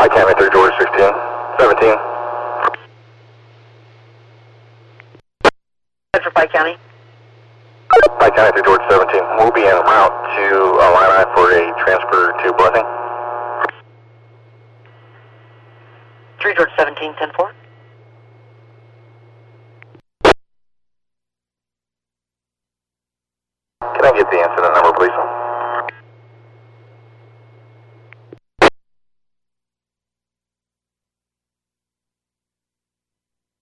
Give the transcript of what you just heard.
Pike County 3 George 16, 17. For Pike County. Pike County 3 George 17. We'll be en route to Illini for a transfer to Blessing. 3 George 17, 10-4. Can I get the incident number, please?